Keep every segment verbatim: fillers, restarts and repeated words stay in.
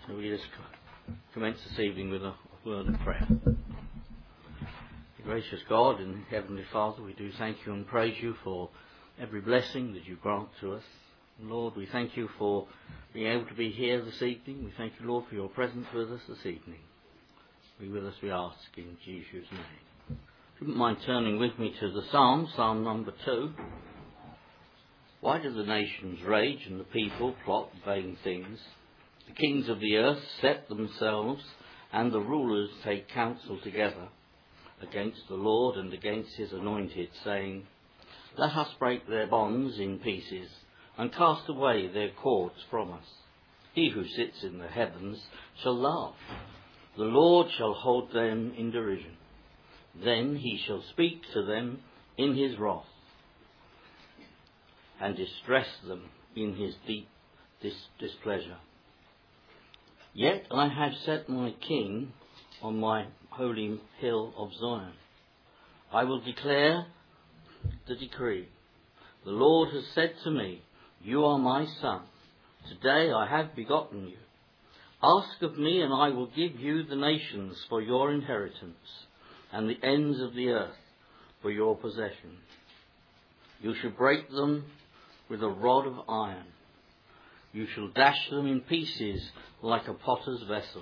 So we just commence this evening with a word of prayer. Gracious God and Heavenly Father, we do thank you and praise you for every blessing that you grant to us. Lord, we thank you for being able to be here this evening. We thank you, Lord, for your presence with us this evening. Be with us, we ask, in Jesus' name. If you wouldn't mind turning with me to the Psalm, Psalm number two. Why do the nations rage and the people plot vain things? The kings of the earth set themselves, and the rulers take counsel together against the Lord and against his anointed, saying, Let us break their bonds in pieces, and cast away their cords from us. He who sits in the heavens shall laugh. The Lord shall hold them in derision. Then he shall speak to them in his wrath, and distress them in his deep dis- displeasure. Yet I have set my king on my holy hill of Zion. I will declare the decree. The Lord has said to me, You are my son. Today I have begotten you. Ask of me, and I will give you the nations for your inheritance, and the ends of the earth for your possession. You shall break them with a rod of iron. You shall dash them in pieces like a potter's vessel.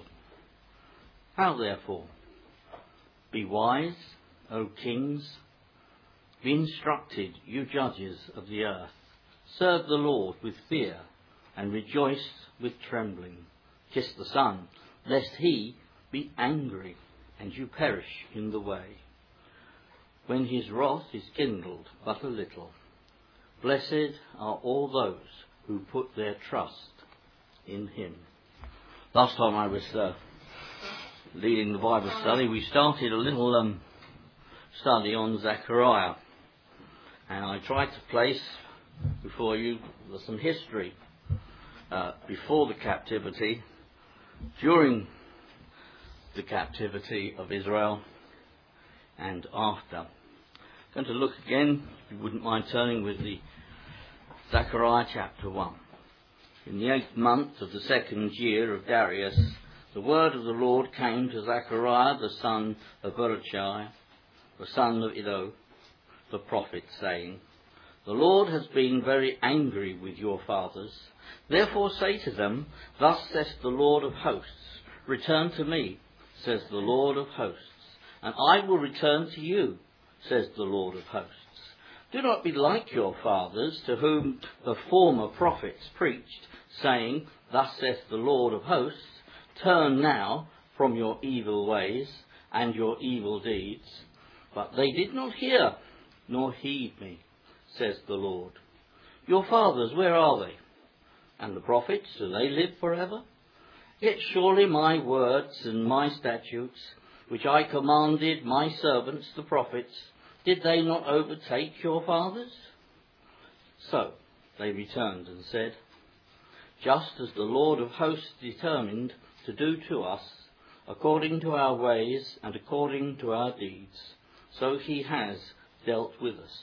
How therefore? Be wise, O kings. Be instructed, you judges of the earth. Serve the Lord with fear, and rejoice with trembling. Kiss the Son, lest he be angry, and you perish in the way, when his wrath is kindled but a little. Blessed are all those who put their trust in him. Last time I was uh, leading the Bible study, we started a little um, study on Zechariah, and I tried to place before you some history uh, before the captivity, during the captivity of Israel, and after. I'm going to look again, if you wouldn't mind turning with the Zechariah chapter one. In the eighth month of the second year of Darius, the word of the Lord came to Zechariah the son of Berechiah, the son of Iddo, the prophet, saying, The Lord has been very angry with your fathers. Therefore say to them, Thus says the Lord of hosts, Return to me, says the Lord of hosts, and I will return to you, says the Lord of hosts. Do not be like your fathers, to whom the former prophets preached, saying, Thus saith the Lord of hosts, Turn now from your evil ways and your evil deeds. But they did not hear, nor heed me, says the Lord. Your fathers, where are they? And the prophets, do they live forever? Yet surely my words and my statutes, which I commanded my servants the prophets, did they not overtake your fathers? So they returned and said, Just as the Lord of hosts determined to do to us, according to our ways and according to our deeds, so he has dealt with us.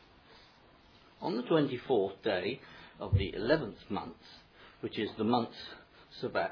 On the twenty-fourth day of the eleventh month, which is the month Sabbat,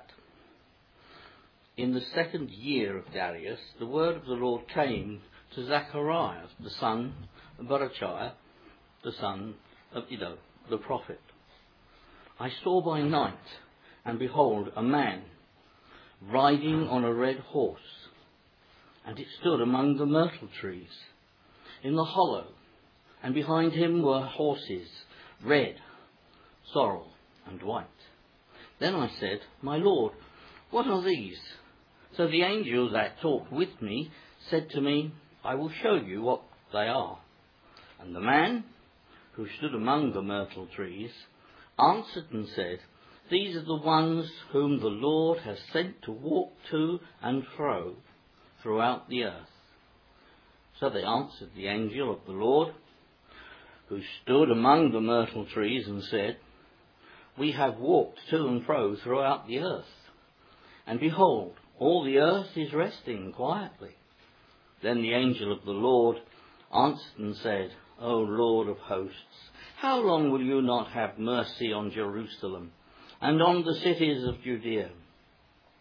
in the second year of Darius, the word of the Lord came to Zechariah, the son of Berechiah, the son of Iddo, the prophet. I saw by night, and behold, a man riding on a red horse, and it stood among the myrtle trees in the hollow, and behind him were horses, red, sorrel, and white. Then I said, My Lord, what are these? So the angel that talked with me said to me, I will show you what they are. And the man, who stood among the myrtle trees, answered and said, These are the ones whom the Lord has sent to walk to and fro throughout the earth. So they answered the angel of the Lord, who stood among the myrtle trees, and said, We have walked to and fro throughout the earth, and behold, all the earth is resting quietly. Then the angel of the Lord answered and said, O Lord of hosts, how long will you not have mercy on Jerusalem and on the cities of Judea?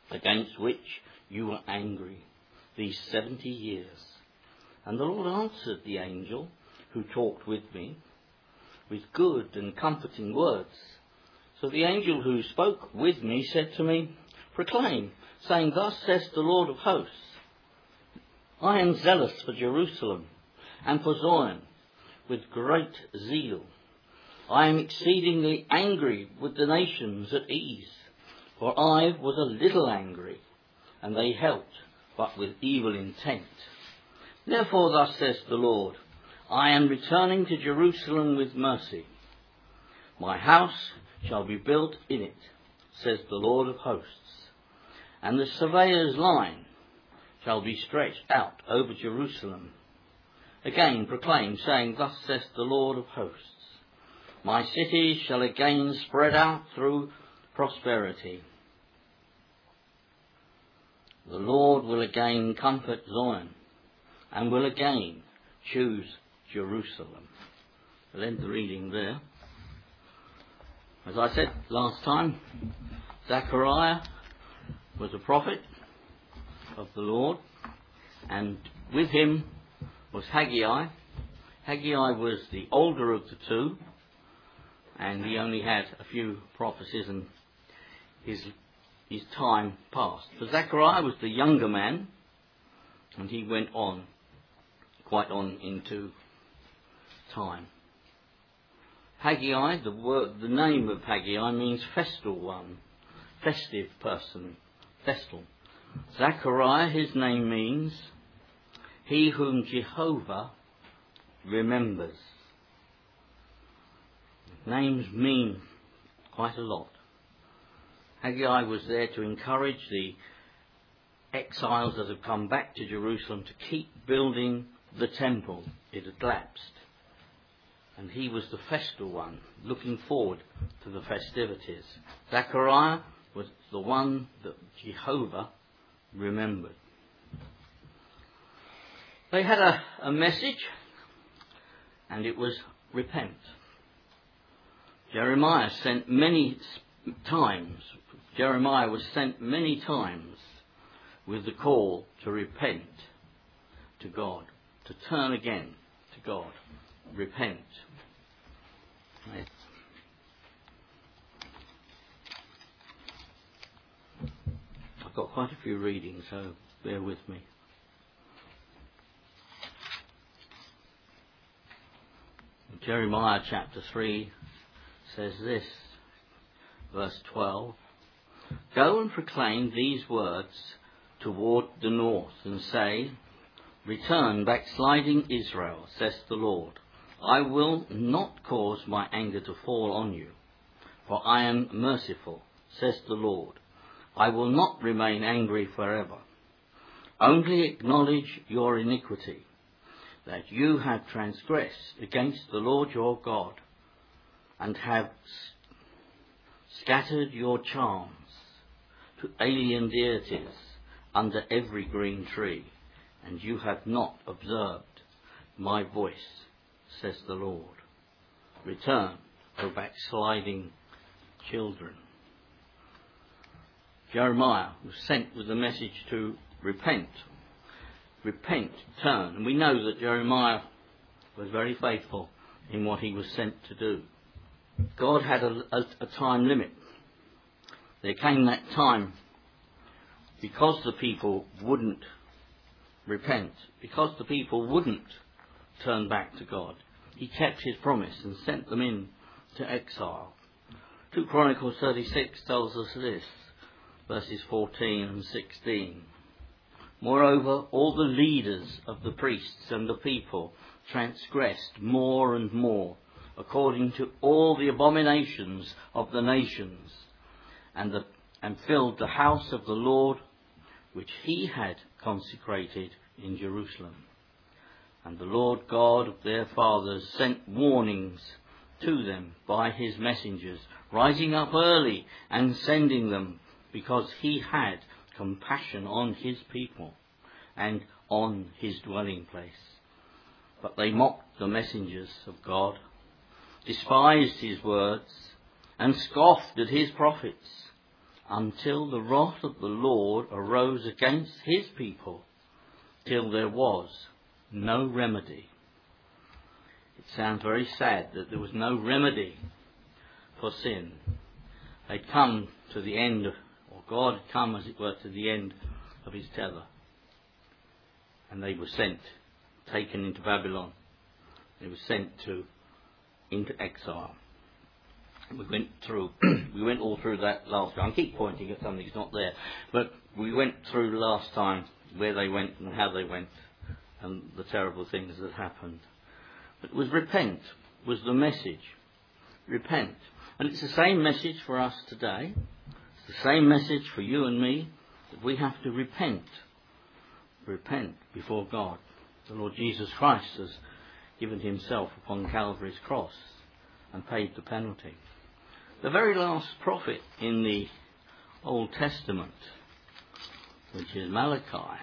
against which you were angry these seventy years. And the Lord answered the angel who talked with me with good and comforting words. So the angel who spoke with me said to me, proclaim, saying, thus says the Lord of hosts, I am zealous for Jerusalem and for Zion with great zeal. I am exceedingly angry with the nations at ease, for I was a little angry, and they helped, but with evil intent. Therefore thus says the Lord, I am returning to Jerusalem with mercy. My house shall be built in it, says the Lord of hosts, and the surveyor's line shall be stretched out over Jerusalem. Again proclaim, saying, thus says the Lord of hosts, my cities shall again spread out through prosperity. The Lord will again comfort Zion, and will again choose Jerusalem. We'll end the reading there. As I said last time, Zechariah was a prophet of the Lord, and with him was Haggai. Haggai was the older of the two, and he only had a few prophecies, and his his time passed. But Zechariah was the younger man, and he went on, quite on into time. Haggai, the word, the name of Haggai means festal one, festive person, festal. Zechariah, his name means he whom Jehovah remembers. Names mean quite a lot. Haggai was there to encourage the exiles that have come back to Jerusalem to keep building the temple. It had lapsed. And he was the festal one, looking forward to the festivities. Zechariah was the one that Jehovah remembered. They had a, a message, and it was repent. Jeremiah sent many times, Jeremiah was sent many times with the call to repent to God, to turn again to God. Repent. I've got quite a few readings, so bear with me. Jeremiah chapter three says this, verse twelve, go and proclaim these words toward the north, and say, return, backsliding Israel, says the Lord. I will not cause my anger to fall on you, for I am merciful, says the Lord. I will not remain angry forever. Only acknowledge your iniquity, that you have transgressed against the Lord your God, and have scattered your charms to alien deities under every green tree, and you have not observed my voice, says the Lord. Return, O backsliding children. Jeremiah was sent with the message to repent. Repent, turn. And we know that Jeremiah was very faithful in what he was sent to do. God had a, a, a time limit. There came that time, because the people wouldn't repent, because the people wouldn't turn back to God, he kept his promise and sent them in to exile. two Chronicles thirty-six tells us this, verses fourteen and sixteen. Moreover, all the leaders of the priests and the people transgressed more and more, according to all the abominations of the nations, and, the, and filled the house of the Lord, which he had consecrated in Jerusalem. And the Lord God of their fathers sent warnings to them by his messengers, rising up early and sending them, because he had compassion on his people and on his dwelling place. But they mocked the messengers of God, despised his words, and scoffed at his prophets. until the wrath of the Lord arose against his people, till there was no remedy. It sounds very sad that there was no remedy for sin. They'd come to the end, or God had come, as it were, to the end of his tether. And they were sent, taken into Babylon. They were sent to into exile. We went through, we went all through that last time. I keep pointing at something that's not there, but we went through last time where they went and how they went and the terrible things that happened. But it was repent, was the message. Repent. And it's the same message for us today. It's the same message for you and me, that we have to repent. Repent before God. The Lord Jesus Christ has given himself upon Calvary's cross and paid the penalty. The very last prophet in the Old Testament, which is Malachi,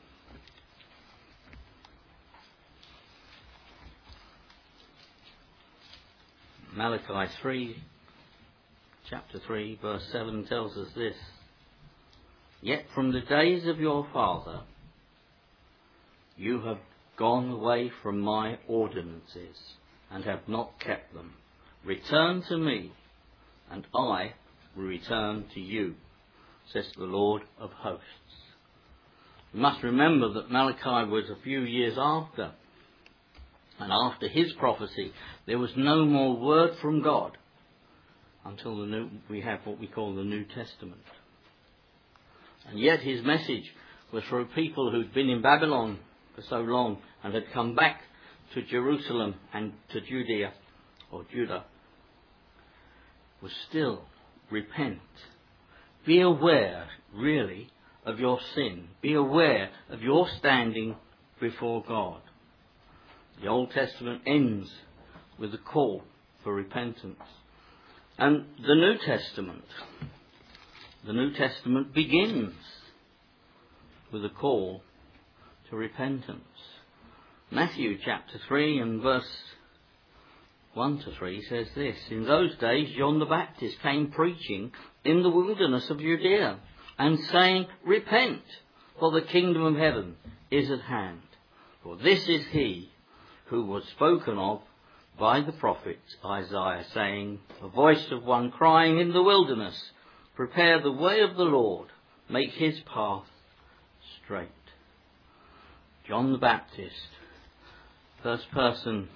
Malachi three, chapter three, verse seven tells us this: Yet from the days of your father you have gone away from my ordinances and have not kept them. Return to me, and I will return to you, says the Lord of hosts. You must remember that Malachi was a few years after, and after his prophecy there was no more word from God until the new, we have what we call the New Testament. And yet his message was for a people who'd been in Babylon for so long and had come back to Jerusalem and to Judea or Judah, was still repent. Be aware, really, of your sin. Be aware of your standing before God. The Old Testament ends with a call for repentance. And the New Testament, the New Testament begins with a call to repentance. Matthew chapter three and verse one to three says this: In those days John the Baptist came preaching in the wilderness of Judea and saying, Repent, for the kingdom of heaven is at hand. For this is he who was spoken of by the prophet Isaiah, saying, A voice of one crying in the wilderness, Prepare the way of the Lord, make his path straight. John the Baptist, first person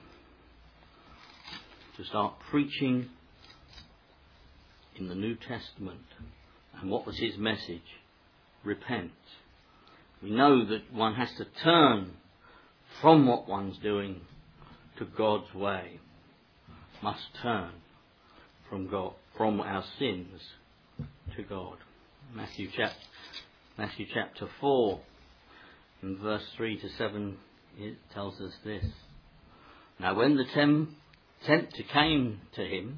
to start preaching in the New Testament. And what was his message? Repent. We know that one has to turn from what one's doing to God's way. Must turn from God, from our sins to God. Matthew chapter, Matthew chapter four, in verse three to seven, it tells us this: Now when the tem- tempter came to him,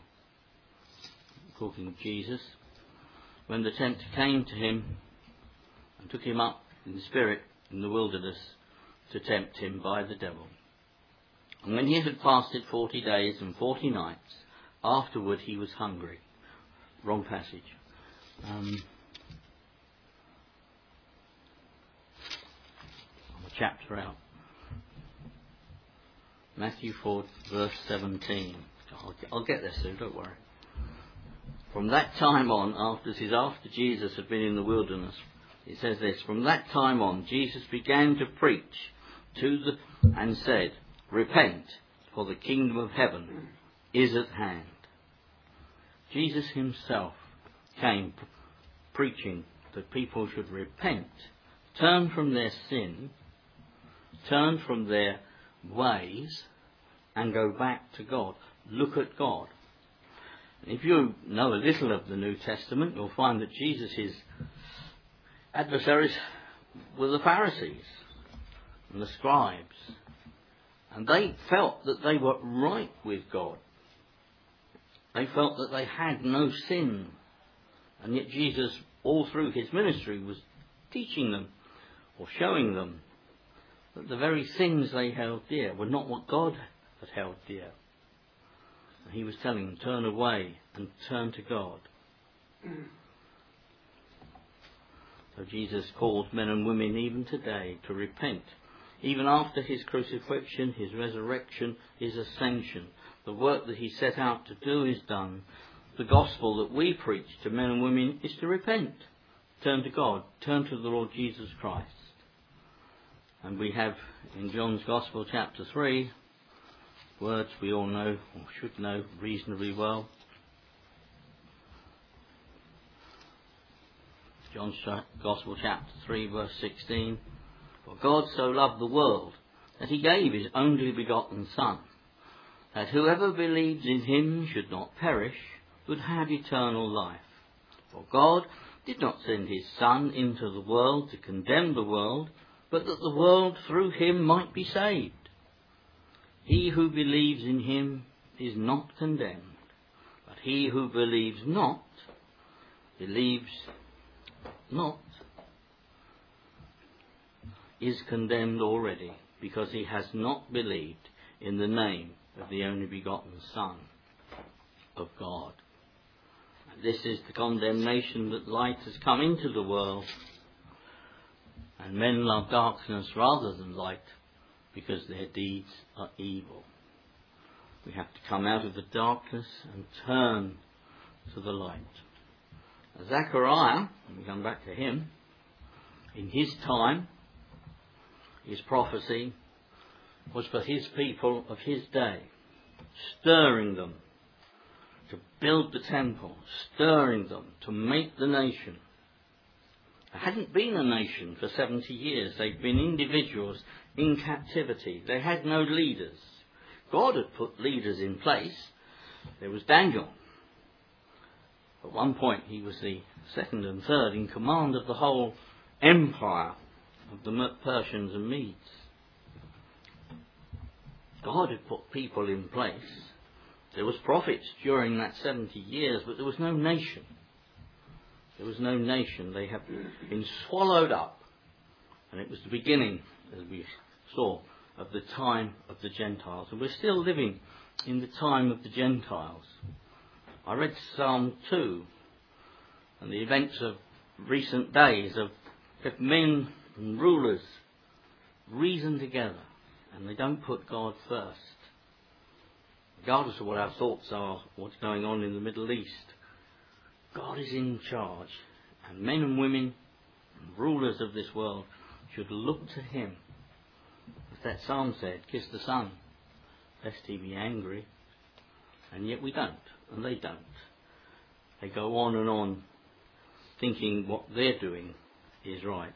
talking of Jesus, when the tempter came to him and took him up in the spirit in the wilderness to tempt him by the devil. And when he had fasted forty days and forty nights, afterward he was hungry. Wrong passage. Um, I'm a chapter out. Matthew four, verse seventeen. I'll, I'll get there soon, don't worry. From that time on, after this is after Jesus had been in the wilderness, it says this: From that time on, Jesus began to preach to the and said, Repent, for the kingdom of heaven is at hand. Jesus himself came p- preaching that people should repent, turn from their sin, turn from their ways, and go back to God. Look at God. If you know a little of the New Testament, you'll find that Jesus' adversaries were the Pharisees and the scribes. And they felt that they were right with God. They felt that they had no sin. And yet Jesus, all through his ministry, was teaching them or showing them that the very things they held dear were not what God had held dear. And he was telling them, turn away and turn to God. So Jesus calls men and women even today to repent. Even after his crucifixion, his resurrection, his ascension, the work that he set out to do is done. The gospel that we preach to men and women is to repent. Turn to God. Turn to the Lord Jesus Christ. And we have in John's Gospel chapter three, words we all know or should know reasonably well. John's Gospel chapter three verse sixteen. For God so loved the world that he gave his only begotten Son, that whoever believes in him should not perish, but have eternal life. For God did not send his Son into the world to condemn the world, but that the world through him might be saved. He who believes in him is not condemned, but he who believes not, believes not, is condemned already, because he has not believed in the name of the only begotten Son of God. And this is the condemnation, that light has come into the world, and men love darkness rather than light, because their deeds are evil. We have to come out of the darkness and turn to the light. Zechariah, and we come back to him, in his time, his prophecy was for his people of his day, stirring them to build the temple, stirring them to make the nation. There hadn't been a nation for seventy years. They'd been individuals in captivity. They had no leaders. God had put leaders in place. There was Daniel. At one point he was the second and third in command of the whole empire of the Persians and Medes. God had put people in place. There was prophets during that seventy years, but there was no nation. There was no nation. They have been swallowed up. And it was the beginning, as we saw, of the time of the Gentiles. And we're still living in the time of the Gentiles. I read Psalm two, and the events of recent days of men and rulers reason together, and they don't put God first. Regardless of what our thoughts are, what's going on in the Middle East, God is in charge, and men and women and rulers of this world should look to him. As that psalm said, kiss the Son, lest he be angry. And yet we don't, and they don't. They go on and on thinking what they're doing is right.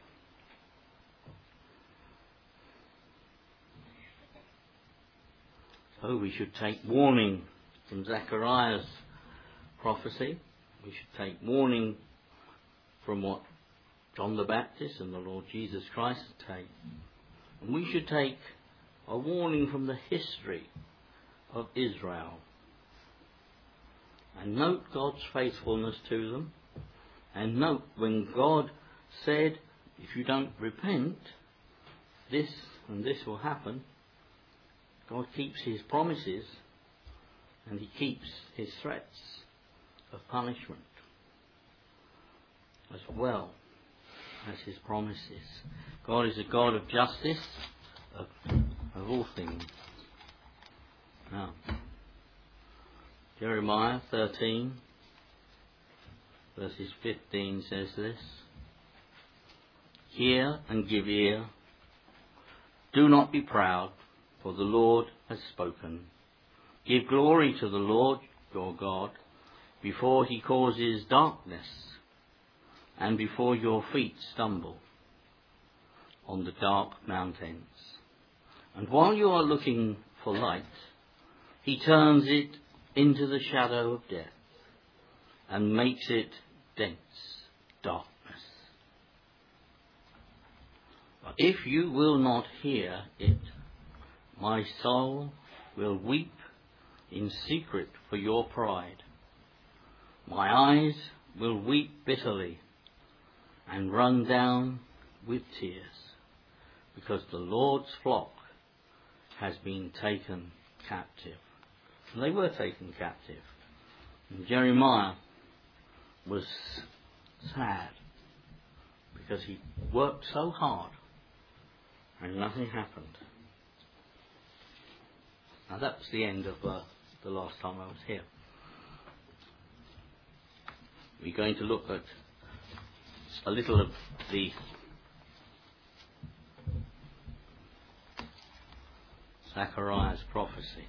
So we should take warning from Zechariah's prophecy. We should take warning from what John the Baptist and the Lord Jesus Christ take. And we should take a warning from the history of Israel. And note God's faithfulness to them. And note when God said, if you don't repent, this and this will happen. God keeps his promises, and he keeps his threats of punishment as well as his promises. God is a God of justice of, of all things. Now, Jeremiah thirteen verses fifteen says this: Hear and give ear, do not be proud, for the Lord has spoken. Give glory to the Lord your God, before he causes darkness, and before your feet stumble on the dark mountains. And while you are looking for light, he turns it into the shadow of death, and makes it dense darkness. But if you will not hear it, my soul will weep in secret for your pride. My eyes will weep bitterly and run down with tears, because the Lord's flock has been taken captive. And they were taken captive. And Jeremiah was sad, because he worked so hard and nothing happened. Now that was the end of uh, the last time I was here. We're going to look at a little of the Zechariah's prophecy.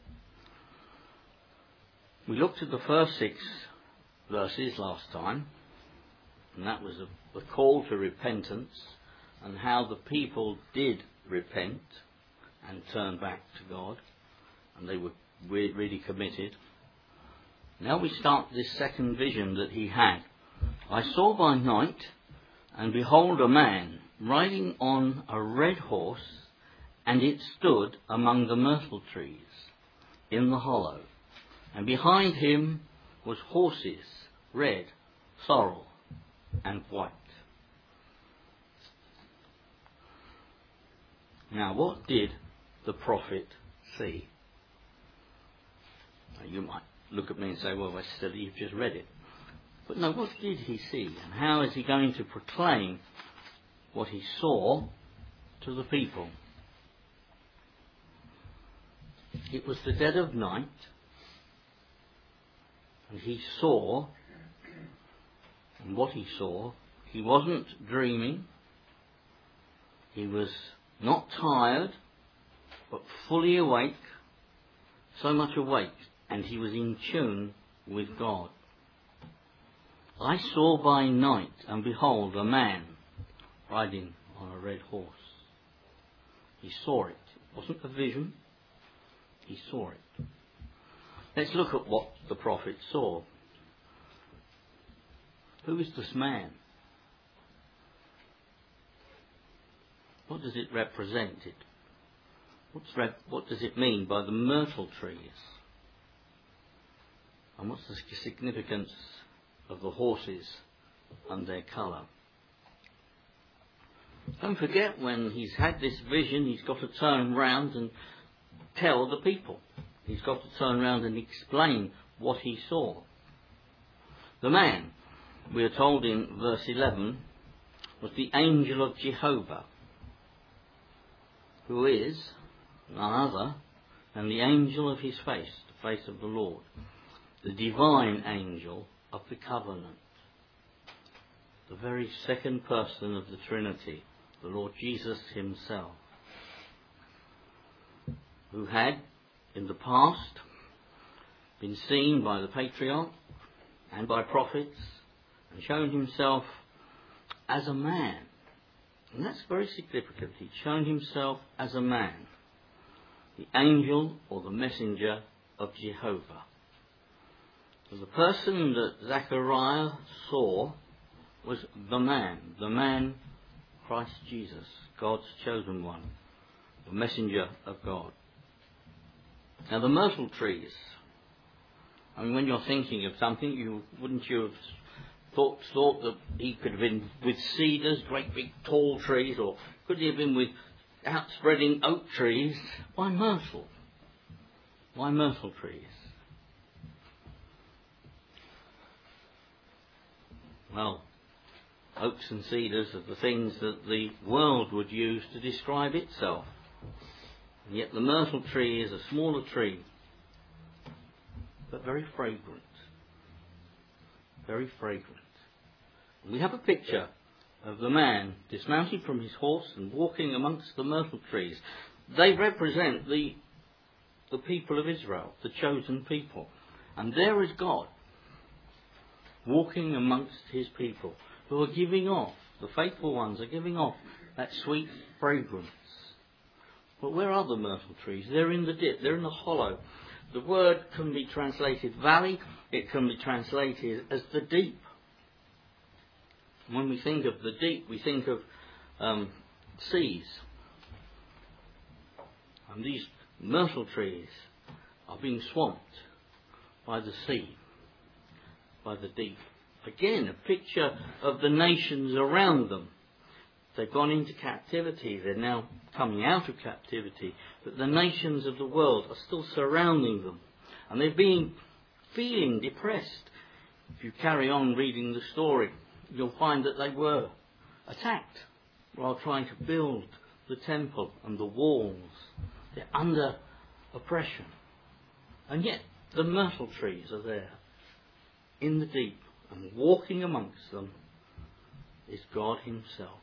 We looked at the first six verses last time, and that was a, a call to repentance and how the people did repent and turn back to God, and they were re- really committed. Now we start this second vision that he had. I saw by night, and behold a man riding on a red horse, and it stood among the myrtle trees in the hollow. And behind him was horses, red, sorrel, and white. Now what did the prophet see? Now, you might look at me and say, well, that's silly, you've just read it. But no, what did he see? And how is he going to proclaim what he saw to the people? It was the dead of night, and he saw, and what he saw, he wasn't dreaming, he was not tired, but fully awake, so much awake, and he was in tune with God. I saw by night, and behold, a man riding on a red horse. He saw it. It wasn't a vision. He saw it. Let's look at what the prophet saw. Who is this man? What does it represent? It? What's rep- what does it mean by the myrtle trees? And what's the significance of the horses and their colour? Don't forget, when he's had this vision, he's got to turn round and tell the people. He's got to turn round and explain what he saw. The man, we are told in verse eleven, was the angel of Jehovah, who is none other than the angel of his face, the face of the Lord, the divine angel of the covenant, the very second person of the Trinity, the Lord Jesus himself, who had in the past been seen by the patriarch and by prophets and shown himself as a man. And that's very significant. He'd shown himself as a man, the angel or the messenger of Jehovah. So the person that Zechariah saw was the man, the man Christ Jesus, God's chosen one, the messenger of God. Now the myrtle trees, I mean, when you're thinking of something, you wouldn't you have thought, thought that he could have been with cedars, great big tall trees, or could he have been with outspreading oak trees? Why myrtle? Why myrtle trees? Well, oaks and cedars are the things that the world would use to describe itself. And yet the myrtle tree is a smaller tree, but very fragrant. Very fragrant. And we have a picture of the man dismounting from his horse and walking amongst the myrtle trees. They represent the, the people of Israel, the chosen people. And there is God, walking amongst his people, who are giving off, the faithful ones are giving off that sweet fragrance. But where are the myrtle trees? They're in the dip, they're in the hollow. The word can be translated valley, it can be translated as the deep. When we think of the deep, we think of um, seas. And these myrtle trees are being swamped by the sea, by the deep. Again, a picture of the nations around them. They've gone into captivity. They're now coming out of captivity. But the nations of the world are still surrounding them. And they're being, feeling depressed. If you carry on reading the story, you'll find that they were. attacked while trying to build the temple and the walls. They're under oppression. And yet the myrtle trees are there in the deep, and walking amongst them is God himself.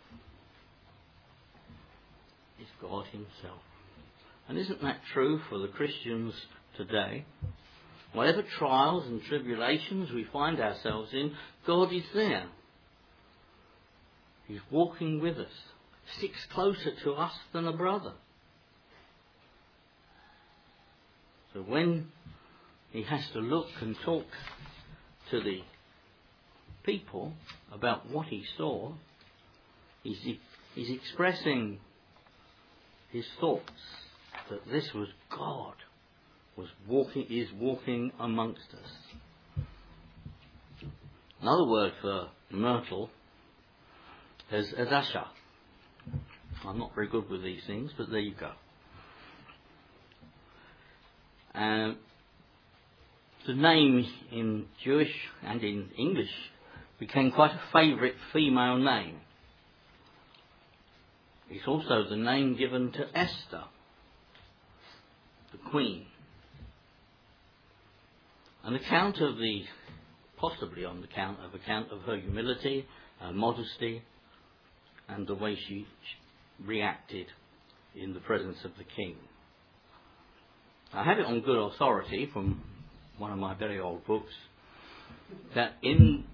Is God himself. And isn't that true for the Christians today? Whatever trials and tribulations we find ourselves in, God is there. He's walking with us, sticks closer to us than a brother. So when he has to look and talk to the people about what he saw, he's, he's expressing his thoughts that this was God was walking, is walking amongst us. Another word for myrtle is adasha. I'm not very good with these things, but there you go. Um, the name in Jewish and in English became quite a favourite female name. It's also the name given to Esther, the queen. An account of the, possibly on the account of account of her humility, her modesty, and the way she reacted in the presence of the king. I have it on good authority from one of my very old books that in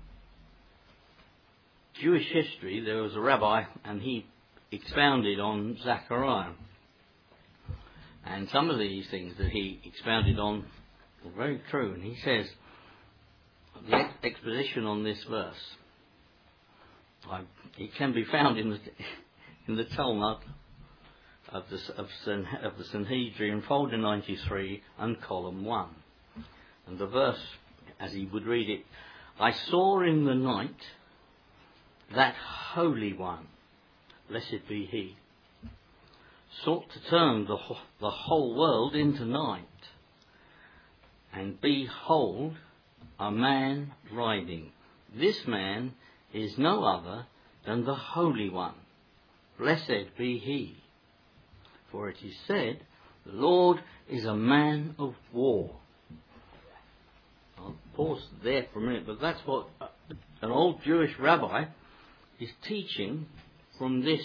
Jewish history there was a rabbi and he expounded on Zechariah. And some of these things that he expounded on were very true. And he says, the ex- exposition on this verse, I, it can be found in the, in the Talmud of the, of, San, of the Sanhedrin, folder ninety-three and column one. And the verse, as he would read it, I saw in the night that Holy One, blessed be he, sought to turn the, the whole world into night. And behold, a man riding. This man is no other than the Holy One. Blessed be he. For it is said, the Lord is a man of war. I'll pause there for a minute, but that's what an old Jewish rabbi is teaching from this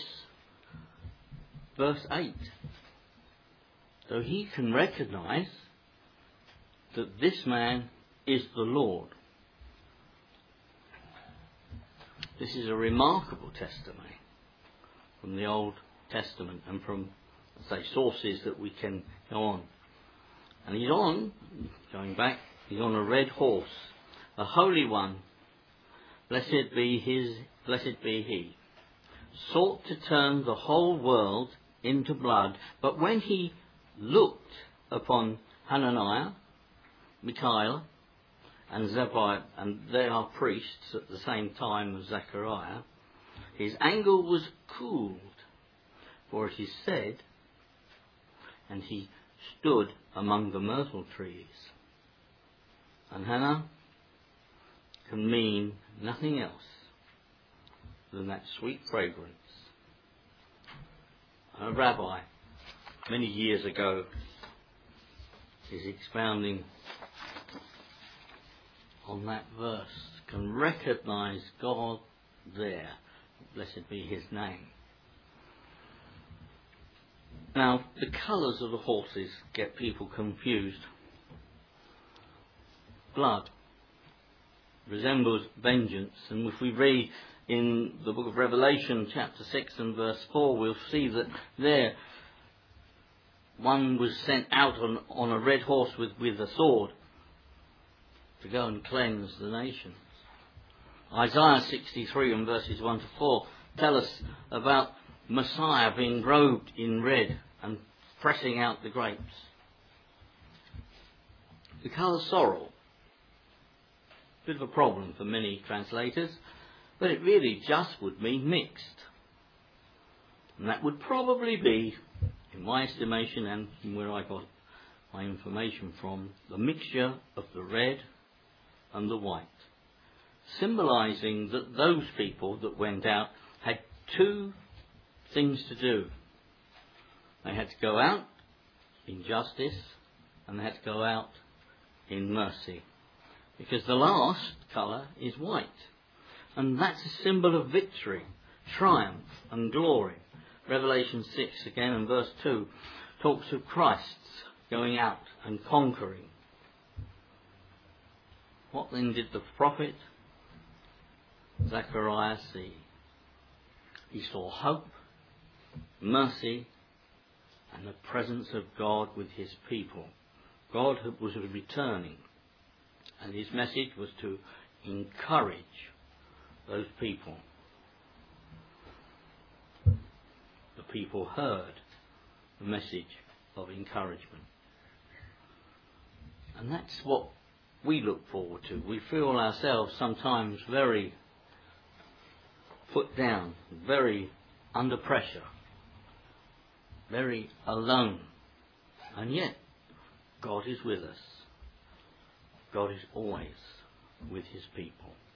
verse eight. So he can recognize that this man is the Lord. This is a remarkable testimony from the Old Testament and from, say, sources that we can go on. And he's on, going back, he's on a red horse, a holy one, blessed be his, blessed be he, sought to turn the whole world into blood. But when he looked upon Hananiah, Michael, and Zebadiah, and they are priests at the same time as Zechariah, his anger was cooled, for it is said, and he stood among the myrtle trees. And Hannah can mean nothing else than that sweet fragrance. A rabbi, many years ago, is expounding on that verse, can recognize God there. Blessed be his name. Now, the colours of the horses get people confused. Blood resembles vengeance, and if we read in the book of Revelation chapter six and verse four, we'll see that there one was sent out on, on a red horse with, with a sword to go and cleanse the nations. Isaiah sixty-three and verses one to four tell us about Messiah being robed in red and pressing out the grapes. The colour sorrel, a bit of a problem for many translators, but it really just would mean mixed. And that would probably be, in my estimation and from where I got my information from, the mixture of the red and the white, symbolising that those people that went out had two things to do. They had to go out in justice and they had to go out in mercy. Because the last colour is white. And that's a symbol of victory, triumph and glory. Revelation six again and verse two talks of Christ's going out and conquering. What then did the prophet Zechariah see? He saw hope, mercy, and the presence of God with his people. God was returning, and his message was to encourage those people. The people heard the message of encouragement. And that's what we look forward to. We feel ourselves sometimes very put down, very under pressure, very alone. And yet, God is with us. God is always with his people.